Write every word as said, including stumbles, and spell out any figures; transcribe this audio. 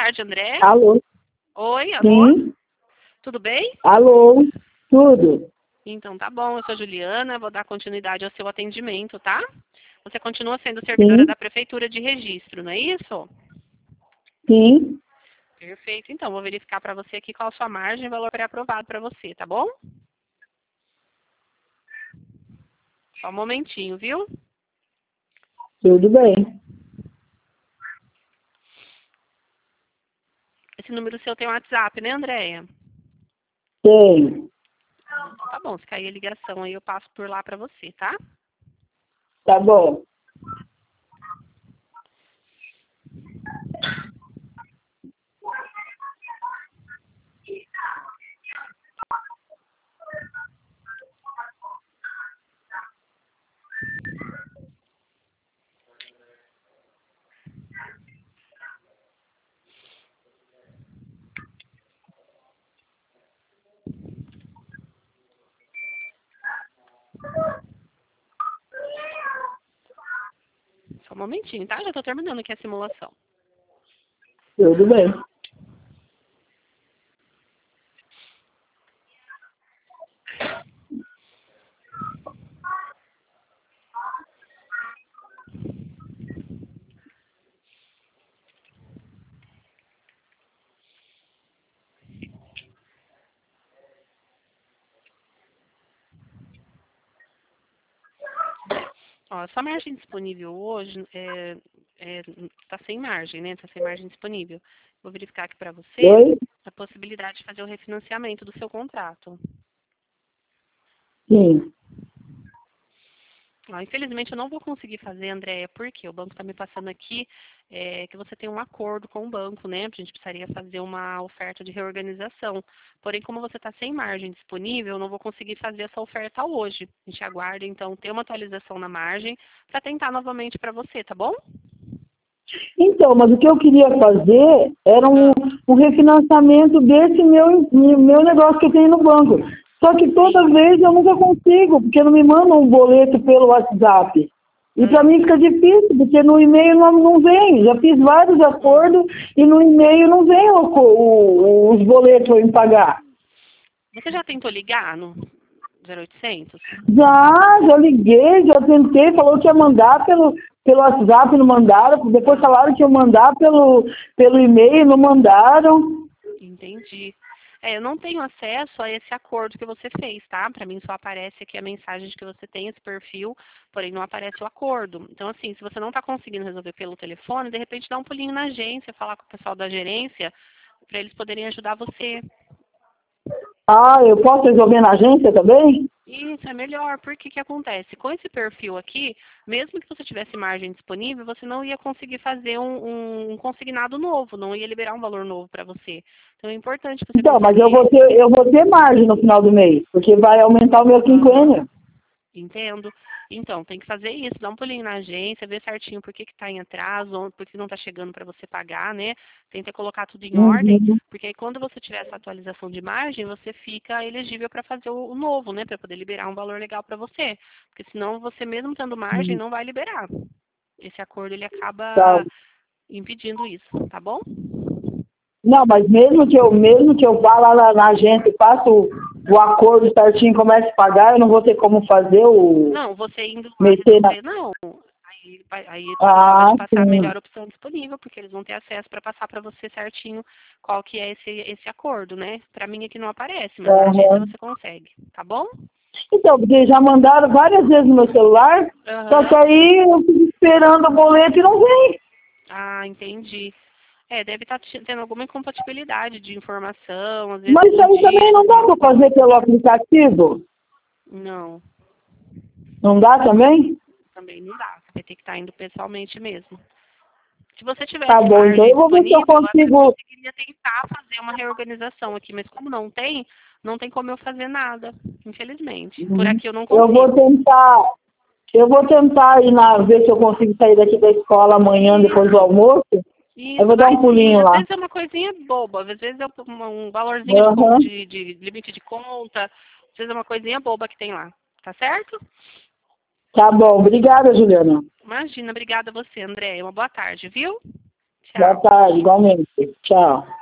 tarde, André. Alô? Oi, amor. Sim. Tudo bem? Alô? Tudo? Então tá bom, eu sou a Juliana, vou dar continuidade ao seu atendimento, tá? Você continua sendo servidora Sim. da Prefeitura de Registro, não é isso? Sim. Perfeito, então vou verificar para você aqui qual a sua margem e valor pré-aprovado para você, tá bom? Só um momentinho, viu? Tudo bem. Esse número seu tem um WhatsApp, né, Andréia? Tem. Tá bom, se cair a ligação aí eu passo por lá para você, tá? Tá bom. Só um momentinho, tá? Já tô terminando aqui a simulação. Tudo bem. Ó, a sua margem disponível hoje é, é, tá sem margem, né? Tá sem margem disponível. Vou verificar aqui para você Oi? a possibilidade de fazer o refinanciamento do seu contrato. Sim. Ó, infelizmente eu não vou conseguir fazer, Andréia, porque o banco está me passando aqui é, que você tem um acordo com o banco, né? A gente precisaria fazer uma oferta de reorganização. Porém, como você está sem margem disponível, eu não vou conseguir fazer essa oferta hoje. A gente aguarda, então, ter uma atualização na margem para tentar novamente para você, tá bom? Então, mas o que eu queria fazer era um, Ah, um refinanciamento desse meu, meu negócio que eu tenho no banco. Só que toda sim. vez eu nunca consigo, porque não me mandam um boleto pelo WhatsApp. E para Ah, mim fica difícil, porque no e-mail não, não vem. Já fiz vários hum. acordos e no e-mail não vem o, o, os boletos para me pagar. Você já tentou ligar no zero oitocentos? Já, já liguei, já tentei, falou que ia mandar pelo, pelo WhatsApp, não mandaram, depois falaram que ia mandar pelo, pelo e-mail, não mandaram. Entendi. É, eu não tenho acesso a esse acordo que você fez, tá? Para mim só aparece aqui a mensagem de que você tem esse perfil, porém não aparece o acordo. Então, assim, se você não está conseguindo resolver pelo telefone, de repente dá um pulinho na agência, falar com o pessoal da gerência, para eles poderem ajudar você. Ah, eu posso resolver na agência também? Isso é melhor, porque o que acontece? Com esse perfil aqui, mesmo que você tivesse margem disponível, você não ia conseguir fazer um, um- um consignado novo, não ia liberar um valor novo para você. Então é importante você Então, mas eu conseguir. vou ter, eu vou ter margem no final do mês, porque vai aumentar o meu Aham. quinquênio. Entendo. Então, tem que fazer isso, dar um pulinho na agência, ver certinho por que está em atraso, ou por que não está chegando para você pagar, né? Tenta colocar tudo em ordem, Uhum. porque aí quando você tiver essa atualização de margem, você fica elegível para fazer o, o novo, né? Para poder liberar um valor legal para você. Porque senão você mesmo tendo margem Uhum. não vai liberar. Esse acordo ele Tá. acaba impedindo isso, tá bom? Não, mas mesmo que eu, mesmo que eu vá lá na, na agência e faça o, o acordo certinho, comece a pagar, eu não vou ter como fazer o Não, você indo lá meter na. resolver, não. Aí, vai- aí o pessoal vai Ah, te passar a sim. melhor opção disponível, porque eles vão ter acesso para passar para você certinho qual que é esse, esse acordo, né? Para mim aqui não aparece, mas na agência Aham. você consegue, tá bom? Então, porque já mandaram várias vezes no meu celular, só que Aham. aí eu fico esperando o boleto e não vem. Ah, entendi. É, deve estar tendo alguma incompatibilidade de informação, às vezes Mas isso um aí também não dá dígito. para fazer pelo aplicativo? Não, Não dá também? também não dá. Você vai ter que estar indo pessoalmente mesmo. Se você Tá tivesse bom, então margem eu vou ver se eu disponível, eu até consigo. conseguiria tentar fazer uma reorganização aqui, mas como não tem, não tem como eu fazer nada, infelizmente. Por Uhum. aqui eu não Eu vou consigo. tentar, eu vou tentar ir na, ver se eu consigo sair daqui da escola amanhã depois do Isso, almoço. Eu isso, vou dar vai um sim. pulinho Às lá. vezes é uma coisinha boba, às vezes é um um valorzinho de, con- Aham. de, de limite de conta, às vezes é uma coisinha boba que tem lá. Tá certo? Tá bom, obrigada, Juliana. Imagina, obrigada a você, André. Uma boa tarde, viu? Tchau. Boa tarde, igualmente. Tchau.